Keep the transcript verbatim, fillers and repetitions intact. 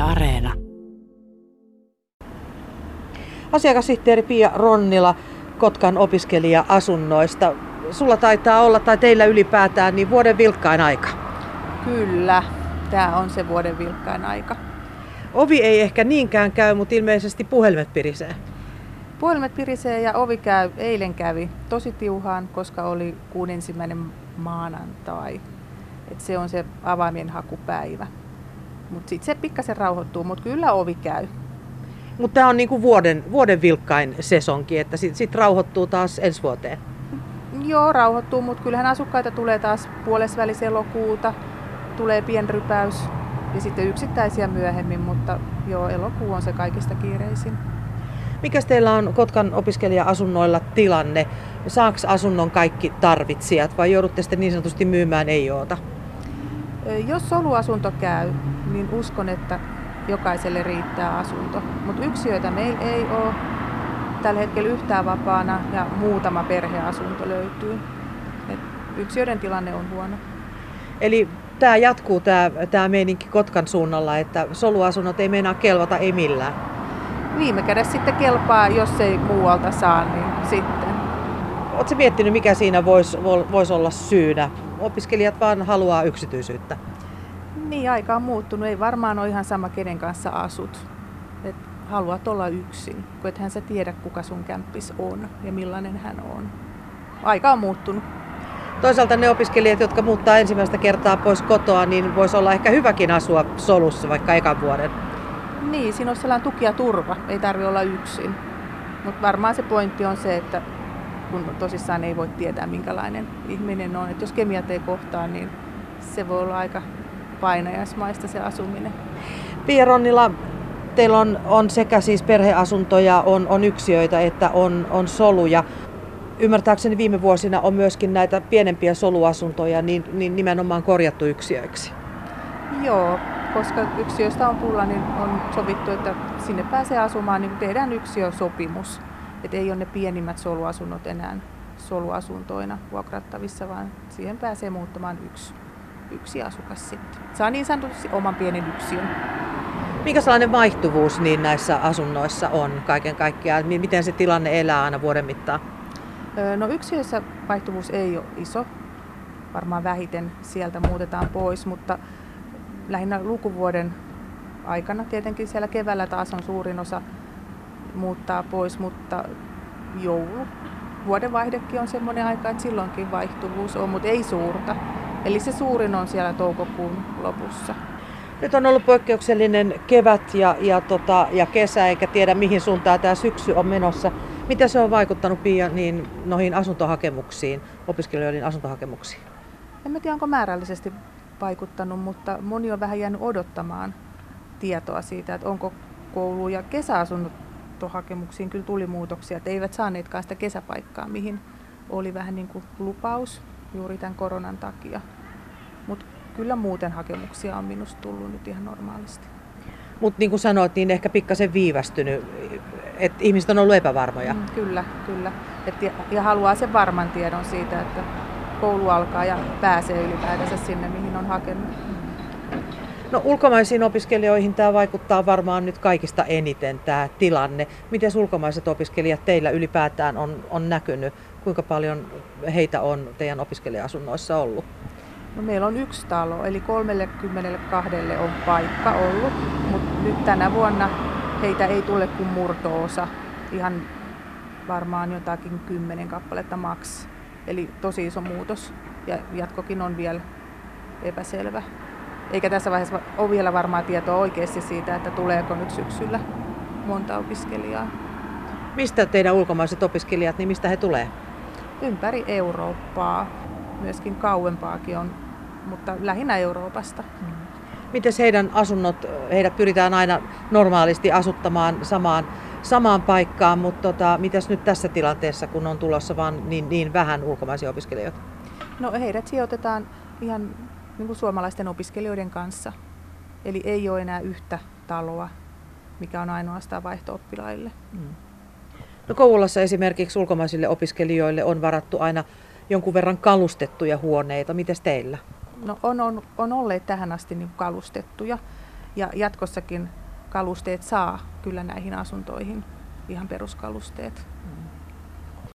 Areena. Asiakassihteeri Pia Ronnila Kotkan opiskelija-asunnoista. Sulla taitaa olla, tai teillä ylipäätään, niin vuoden vilkkain aika. Kyllä, tämä on se vuoden vilkkain aika. Ovi ei ehkä niinkään käy, mutta ilmeisesti puhelimet pirisee. Puhelimet pirisee ja ovi käy. Eilen kävi tosi tiuhaan, koska oli kuun ensimmäinen maanantai. Et se on se avaimien hakupäivä. Mutta sitten se pikkasen rauhoittuu, mutta kyllä ovi käy. Mutta tämä on niinku vuoden, vuoden vilkkain sesonki, että sitten sit rauhoittuu taas ensi vuoteen. Joo, rauhoittuu, mutta kyllähän asukkaita tulee taas puolesvälis elokuuta. Tulee pienrypäys ja sitten yksittäisiä myöhemmin, mutta joo, elokuu on se kaikista kiireisin. Mikäs teillä on Kotkan opiskelija-asunnoilla tilanne? Saaks asunnon kaikki tarvitsijat vai joudutte sitten niin sanotusti myymään ei-oota? Jos soluasunto käy, niin uskon, että jokaiselle riittää asunto. Mutta yksiöitä meillä ei ole tällä hetkellä yhtään vapaana ja muutama perheasunto löytyy. Et yksiöiden tilanne on huono. Eli tämä jatkuu tämä, tämä meininki Kotkan suunnalla, että soluasunnot ei meinaa kelvata ei millään? Viime kädessä sitten kelpaa, jos ei muualta saa, niin sitten. Oletko miettinyt, mikä siinä voisi vois olla syynä? Opiskelijat vaan haluaa yksityisyyttä. Niin, aika on muuttunut. Ei varmaan ole ihan sama, kenen kanssa asut. Et haluat olla yksin, kun ethän sä tiedä, kuka sun kämppis on ja millainen hän on. Aika on muuttunut. Toisaalta ne opiskelijat, jotka muuttaa ensimmäistä kertaa pois kotoa, niin voisi olla ehkä hyväkin asua solussa vaikka ekan vuoden. Niin, siinä on sellainen tuki ja turva. Ei tarvitse olla yksin. Mutta varmaan se pointti on se, että kun tosissaan ei voi tietää, minkälainen ihminen on. Et jos kemiat ei kohtaa, niin se voi olla aika painajaismaista se asuminen. Pia Ronnila, teillä on, on sekä siis perheasuntoja, on, on yksiöitä että on, on soluja. Ymmärtääkseni viime vuosina on myöskin näitä pienempiä soluasuntoja niin, niin nimenomaan korjattu yksiöiksi. Joo, koska yksiöistä on pula, niin on sovittu, että sinne pääsee asumaan, niin tehdään yksiösopimus. Että ei ole ne pienimmät soluasunnot enää soluasuntoina vuokrattavissa, vaan siihen pääsee muuttamaan yksi, yksi asukas sitten. Saa niin sanotusti oman pienen yksiön. Mikä sellainen vaihtuvuus niin näissä asunnoissa on kaiken kaikkiaan? Miten se tilanne elää aina vuoden mittaan? No yksiöissä vaihtuvuus ei ole iso. Varmaan vähiten sieltä muutetaan pois, mutta lähinnä lukuvuoden aikana tietenkin siellä keväällä taas on suurin osa muuttaa pois, mutta joulu, vuodenvaihdekin on semmoinen aika, että silloinkin vaihtuvuus on, mutta ei suurta. Eli se suurin on siellä toukokuun lopussa. Nyt on ollut poikkeuksellinen kevät ja, ja, tota, ja kesä, eikä tiedä mihin suuntaan tämä syksy on menossa. Miten se on vaikuttanut, Pia, niin noihin asuntohakemuksiin, opiskelijoiden asuntohakemuksiin? En mä tiedä, onko määrällisesti vaikuttanut, mutta moni on vähän jäänyt odottamaan tietoa siitä, että onko koulu- ja kesäasuntohakemuksiin kyllä tuli muutoksia, että eivät saaneetkaan sitä kesäpaikkaa, mihin oli vähän niin kuin lupaus juuri tämän koronan takia. Mutta kyllä muuten hakemuksia on minusta tullut nyt ihan normaalisti. Mutta niin kuin sanoit, niin ehkä pikkasen viivästynyt, että ihmiset on ollut epävarmoja. Mm, kyllä, kyllä. Et ja, ja haluaa sen varman tiedon siitä, että koulu alkaa ja pääsee ylipäätänsä sinne, mihin on hakenut. No ulkomaisiin opiskelijoihin tämä vaikuttaa varmaan nyt kaikista eniten tämä tilanne. Miten ulkomaiset opiskelijat teillä ylipäätään on, on näkynyt? Kuinka paljon heitä on teidän opiskelija-asunnoissa ollut? No, meillä on yksi talo, eli kolmekymmentäkaksi on paikka ollut, mutta nyt tänä vuonna heitä ei tule kuin murto-osa, ihan varmaan jotakin kymmenen kappaletta maks. Eli tosi iso muutos ja jatkokin on vielä epäselvä. Eikä tässä vaiheessa ole vielä varmaa tietoa oikeasti siitä, että tuleeko nyt syksyllä monta opiskelijaa. Mistä teidän ulkomaiset opiskelijat, niin mistä he tulee? Ympäri Eurooppaa, myöskin kauempaakin on, mutta lähinnä Euroopasta. Miten heidän asunnot, heidät pyritään aina normaalisti asuttamaan samaan, samaan paikkaan, mutta tota, mitäs nyt tässä tilanteessa, kun on tulossa vaan niin, niin vähän ulkomaisia opiskelijoita? No heidät sijoitetaan ihan niin kuin suomalaisten opiskelijoiden kanssa. Eli ei ole enää yhtä taloa, mikä on ainoastaan vaihto-oppilaille. Mm. No Kouvolassa esimerkiksi ulkomaisille opiskelijoille on varattu aina jonkun verran kalustettuja huoneita. Mites teillä? No on, on, on olleet tähän asti niin kalustettuja. Ja jatkossakin kalusteet saa kyllä näihin asuntoihin, ihan peruskalusteet.